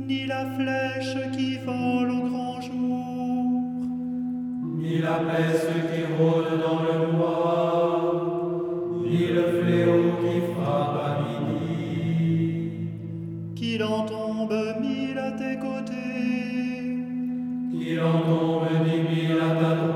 ni la flèche qui vole au grand jour, ni la peste qui rôde dans le bois, ni le fléau qui frappe à midi. qu'il en tombe 1000 à tes côtés, Qu'il en tombe 10 000 à ta droite,